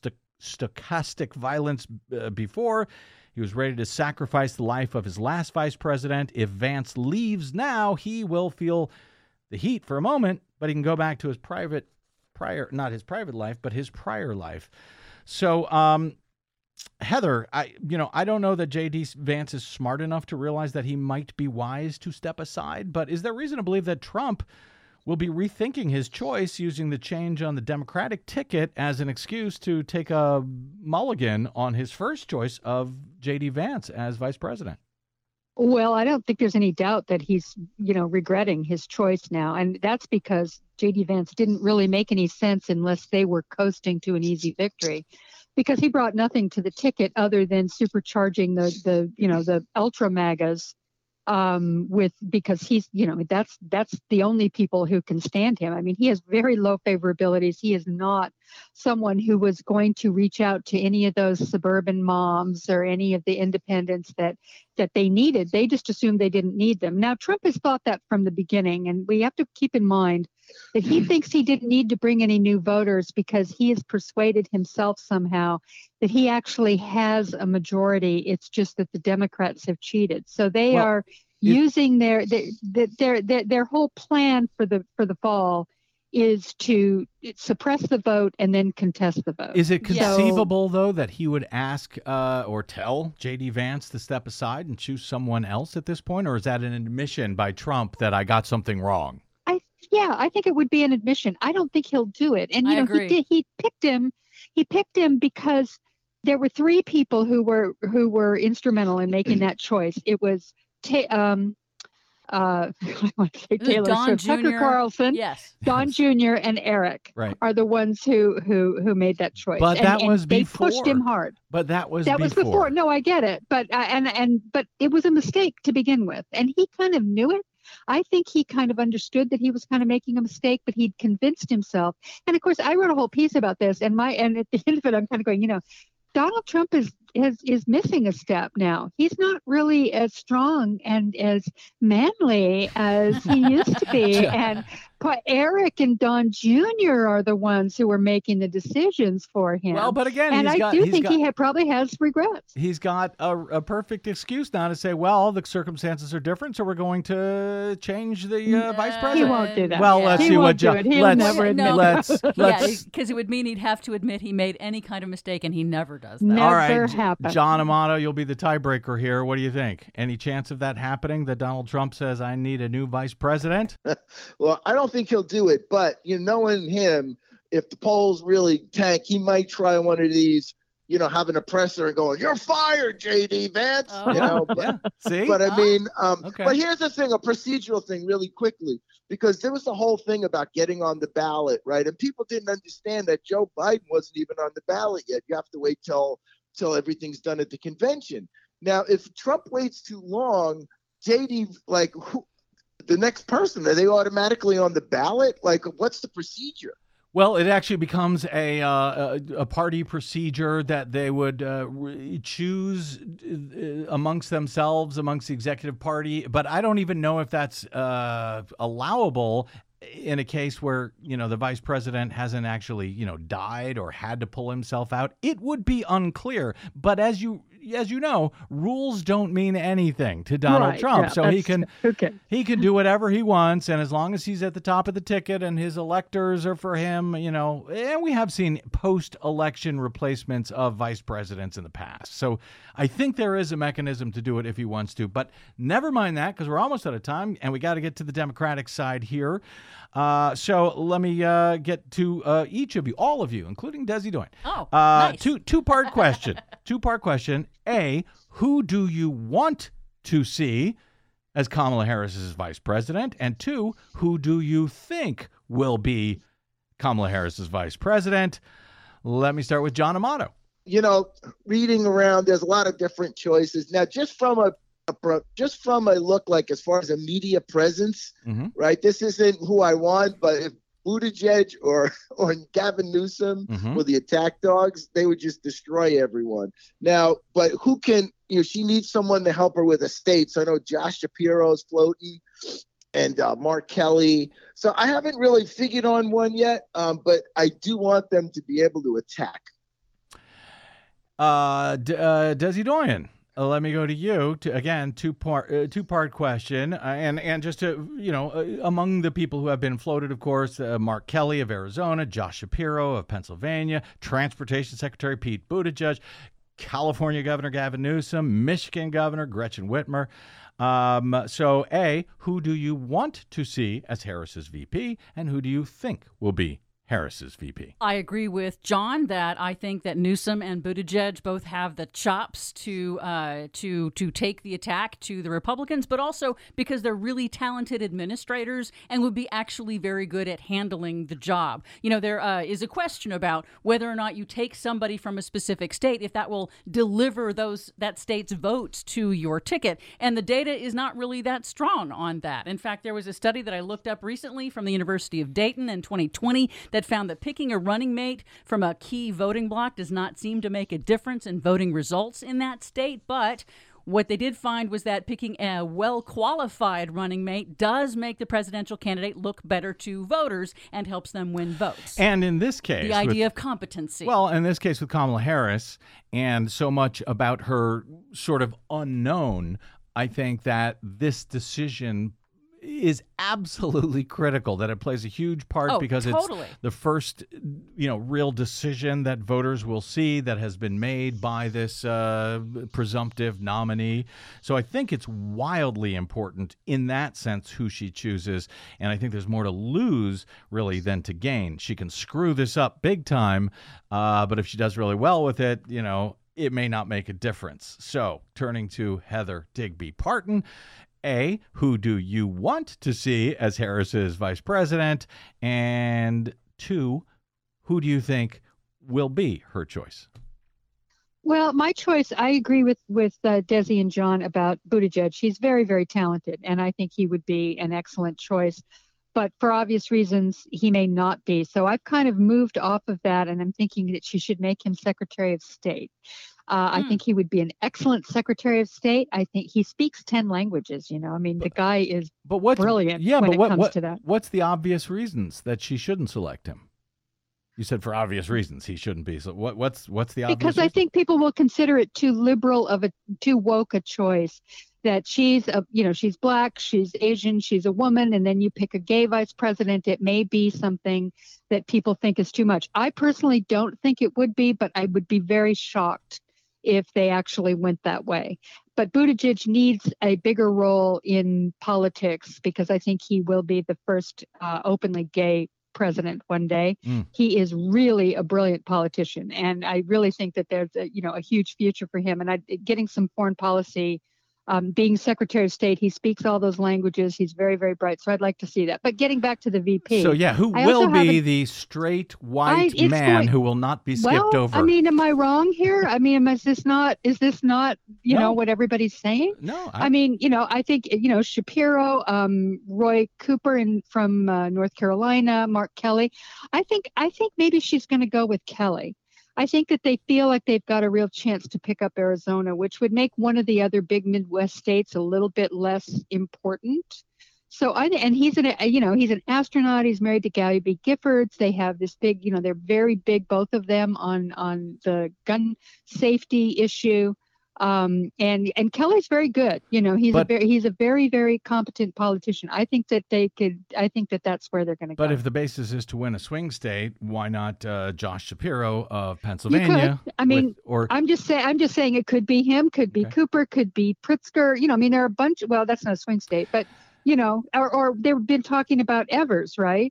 violence before. He was ready to sacrifice the life of his last vice president. If Vance leaves now, he will feel the heat for a moment, but he can go back to his not his private life, but his prior life. So, Heather, I don't know that J.D. Vance is smart enough to realize that he might be wise to step aside, but is there reason to believe that Trump will be rethinking his choice, using the change on the Democratic ticket as an excuse to take a mulligan on his first choice of J.D. Vance as vice president? Well, I don't think there's any doubt that he's, regretting his choice now. And that's because J.D. Vance didn't really make any sense unless they were coasting to an easy victory, because he brought nothing to the ticket other than supercharging the ultra MAGAs because he's, that's the only people who can stand him. I mean, he has very low favorabilities. He is not someone who was going to reach out to any of those suburban moms or any of the independents that they needed. They just assumed they didn't need them. Now, Trump has thought that from the beginning, and we have to keep in mind that he thinks he didn't need to bring any new voters because he has persuaded himself somehow that he actually has a majority. It's just that the Democrats have cheated. So they are using their whole plan for the fall is to suppress the vote and then contest the vote. Is it conceivable, though, that he would ask or tell J.D. Vance to step aside and choose someone else at this point? Or is that an admission by Trump that I got something wrong? I think it would be an admission. I don't think he'll do it. And, he picked him. He picked him because there were three people who were instrumental in making that choice. It was I want to say Taylor Swift, Tucker Carlson, yes, Don Jr. and Eric are the ones who made that choice. But was before. They pushed him hard. But that was before. No, I get it. But but it was a mistake to begin with, and he kind of knew it. I think he kind of understood that he was kind of making a mistake, but he'd convinced himself. And of course, I wrote a whole piece about this, and at the end of it, I'm kind of going, Donald Trump is missing a step now. He's not really as strong and as manly as he used to be. And Eric and Don Jr. are the ones who are making the decisions for him. Well, but again, and I do think he probably has regrets. He's got a perfect excuse now to say, well, the circumstances are different, so we're going to change the vice president. He won't do that. Well, let's see what John. He'll never admit let's because it would mean he'd have to admit he made any kind of mistake, and he never does that. Never All right, happens. John Amato, you'll be the tiebreaker here. What do you think? Any chance of that happening, that Donald Trump says, I need a new vice president? Well, I don't think he'll do it, but knowing him, if the polls really tank, he might try one of these, having a presser and going, "You're fired, J.D. Vance." But, see. But I mean, okay. But here's the thing, a procedural thing, really quickly, because there was the whole thing about getting on the ballot, right? And people didn't understand that Joe Biden wasn't even on the ballot yet. You have to wait till everything's done at the convention. Now, if Trump waits too long, J.D. the next person, are they automatically on the ballot? What's the procedure? Well, it actually becomes a party procedure that they would choose amongst themselves, amongst the executive party. But I don't even know if that's allowable in a case where, the vice president hasn't actually, died or had to pull himself out. It would be unclear. But as you know, rules don't mean anything to Donald Trump. So he can do whatever he wants, and as long as he's at the top of the ticket and his electors are for him, and we have seen post-election replacements of vice presidents in the past. So I think there is a mechanism to do it if he wants to. But never mind that, because we're almost out of time, and we got to get to the Democratic side here. So let me get to each of you, all of you, including Desi Doyen. Oh, nice. Two-part question. Two-part question. A, who do you want to see as Kamala Harris's vice president? And two, who do you think will be Kamala Harris's vice president? Let me start with John Amato. Reading around, there's a lot of different choices. Now, just from a just from a look, like as far as a media presence, right? This isn't who I want, but if Buttigieg or Gavin Newsom were the attack dogs, they would just destroy everyone. Now, but who can, she needs someone to help her with a state. So I know Josh Shapiro's floating and Mark Kelly. So I haven't really figured on one yet, but I do want them to be able to attack. Desi Doyen. Let me go to you. Again, two-part question, and just to among the people who have been floated, of course, Mark Kelly of Arizona, Josh Shapiro of Pennsylvania, Transportation Secretary Pete Buttigieg, California Governor Gavin Newsom, Michigan Governor Gretchen Whitmer. So, A, who do you want to see as Harris's VP, and who do you think will be Harris's VP? I agree with John that I think that Newsom and Buttigieg both have the chops to take the attack to the Republicans, but also because they're really talented administrators and would be actually very good at handling the job. There is a question about whether or not you take somebody from a specific state, if that will deliver that state's votes to your ticket. And the data is not really that strong on that. In fact, there was a study that I looked up recently from the University of Dayton in 2020 that found that picking a running mate from a key voting bloc does not seem to make a difference in voting results in that state. But what they did find was that picking a well-qualified running mate does make the presidential candidate look better to voters and helps them win votes. And in this case, the idea of competency. Well, in this case with Kamala Harris, and so much about her sort of unknown, I think that this decision is absolutely critical, that it plays a huge part because totally. It's the first, real decision that voters will see that has been made by this presumptive nominee. So I think it's wildly important in that sense who she chooses, and I think there's more to lose really than to gain. She can screw this up big time, but if she does really well with it, it may not make a difference. So turning to Heather Digby Parton. A, who do you want to see as Harris's vice president? And 2, who do you think will be her choice? Well, my choice, I agree with Desi and John about Buttigieg. He's very, very talented, and I think he would be an excellent choice. But for obvious reasons, he may not be. So I've kind of moved off of that, and I'm thinking that she should make him Secretary of State. I think he would be an excellent Secretary of State. I think he speaks 10 languages, the guy is brilliant when it comes to that. What's the obvious reasons that she shouldn't select him? You said for obvious reasons he shouldn't be. So what's the obvious Because reason? I think people will consider it too liberal too woke a choice. That she's she's black, she's Asian, she's a woman, and then you pick a gay vice president. It may be something that people think is too much. I personally don't think it would be, but I would be very shocked if they actually went that way. But Buttigieg needs a bigger role in politics because I think he will be the first openly gay president one day. He is really a brilliant politician, and I really think that there's a huge future for him. And getting some foreign policy. Being Secretary of State, he speaks all those languages. He's very, very bright. So I'd like to see that. But getting back to the VP. So, who will be the straight white man who will not be skipped over? I mean, am I wrong here? I mean, is this not, what everybody's saying? No. I think, Shapiro, Roy Cooper from North Carolina, Mark Kelly. I think maybe she's going to go with Kelly. I think that they feel like they've got a real chance to pick up Arizona, which would make one of the other big Midwest states a little bit less important. So he's an astronaut. He's married to Gabby B. Giffords. They have this big, they're very big, both of them on the gun safety issue. And Kelly's very good. He's a very, very competent politician. I think that that's where they're going to go. But if the basis is to win a swing state, why not Josh Shapiro of Pennsylvania? I'm just saying it could be him, could be Cooper, could be Pritzker. There are a bunch. Well, that's not a swing state, but or they've been talking about Evers, right?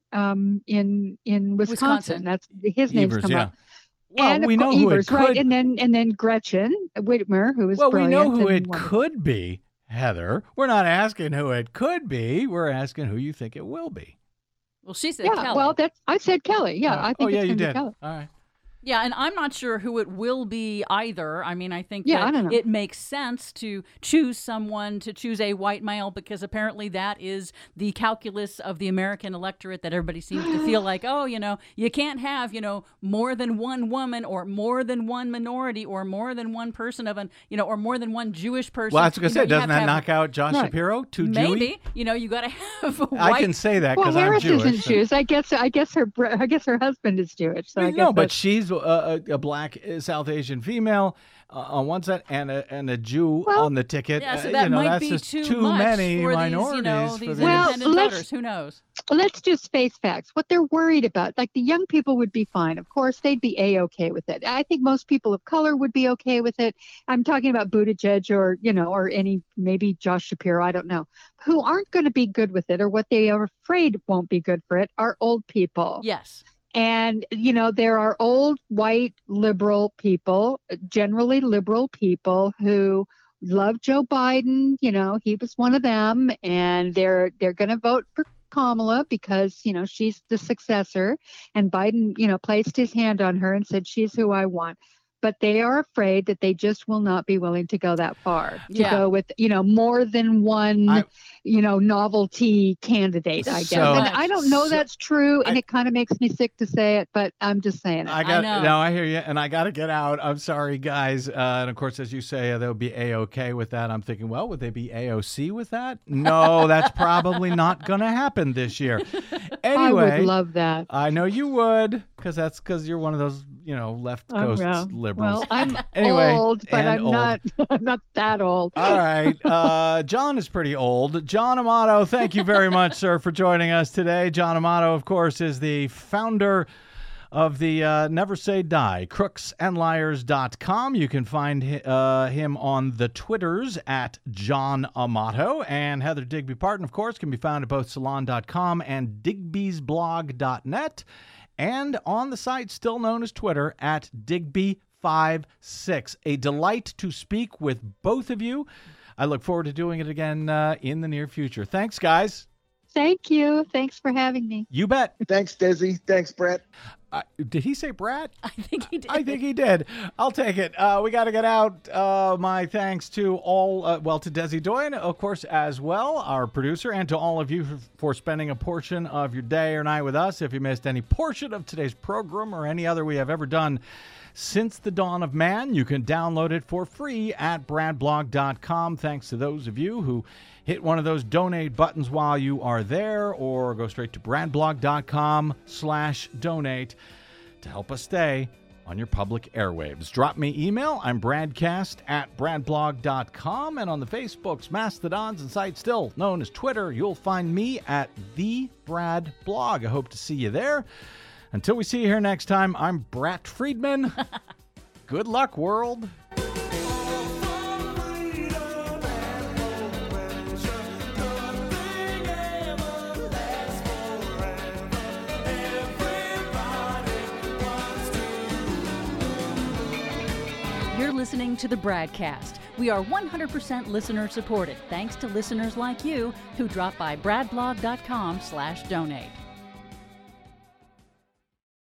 In Wisconsin. That's his name's come up. Well, we know who it could, right? And then Gretchen Whitmer, who is brilliant. Well, we know who it could be, Heather. We're not asking who it could be. We're asking who you think it will be. Well, she said Kelly. Well, I said Kelly. Yeah, I think it's going to be Kelly. All right. Yeah, and I'm not sure who it will be either. I mean, I think I don't that know. it makes sense to choose a white male, because apparently that is the calculus of the American electorate, that everybody seems to feel like, oh, you can't have, more than one woman or more than one minority or more than one person or more than one Jewish person. Well, I was going to say, doesn't that knock out Josh Shapiro? Too Jewy? Maybe. You got to have a white... I can say that because I'm Harris Jewish. isn't Jewish. I guess her husband is Jewish. So I guess but she's a black South Asian female on one side and a Jew on the ticket. Yeah, so that might that's be just too too much many for minorities. these Well, independent voters. Who knows? Let's just face facts. What they're worried about, like the young people would be fine. Of course, they'd be A-okay with it. I think most people of color would be okay with it. I'm talking about Buttigieg or maybe Josh Shapiro, I don't know, who aren't going to be good with it, or what they are afraid won't be good for it are old people. Yes. And, there are old, white, liberal people, generally liberal people, who love Joe Biden. He was one of them, and they're going to vote for Kamala because, she's the successor. And Biden, placed his hand on her and said, she's who I want. But they are afraid that they just will not be willing to go that far, to go with, more than one, novelty candidate, I guess. And I don't know that's true, and it kind of makes me sick to say it, but I'm just saying it. I hear you, and I got to get out. I'm sorry, guys. And of course, as you say, they'll be A-okay with that. I'm thinking, well, would they be AOC with that? No, that's probably not going to happen this year. Anyway, I would love that. I know you would, because you're one of those, left coast liberals. Well, I'm anyway, old, but I'm not that old. All right. John is pretty old. John Amato, thank you very much, sir, for joining us today. John Amato, of course, is the founder of the Never Say Die, crooksandliars.com. You can find him on the Twitters at John Amato. And Heather Digby Parton, of course, can be found at both salon.com and digbysblog.net. And on the site still known as Twitter at Digby56. A delight to speak with both of you. I look forward to doing it again in the near future. Thanks, guys. Thank you. Thanks for having me. You bet. Thanks, Desi. Thanks, Brett. Did he say Brett? I think he did. I think he did. I'll take it. We got to get out. My thanks to all, to Desi Doyen, of course, as well, our producer, and to all of you for spending a portion of your day or night with us. If you missed any portion of today's program or any other we have ever done since the dawn of man, you can download it for free at bradblog.com. Thanks to those of you who hit one of those donate buttons while you are there, or go straight to bradblog.com/donate to help us stay on your public airwaves. Drop me email. I'm bradcast@bradblog.com. And on the Facebooks, Mastodons, and sites still known as Twitter, you'll find me at The Brad Blog. I hope to see you there. Until we see you here next time, I'm Brat Friedman. Good luck, world. You're listening to the Bradcast. We are 100% listener supported, thanks to listeners like you who drop by bradblog.com/donate.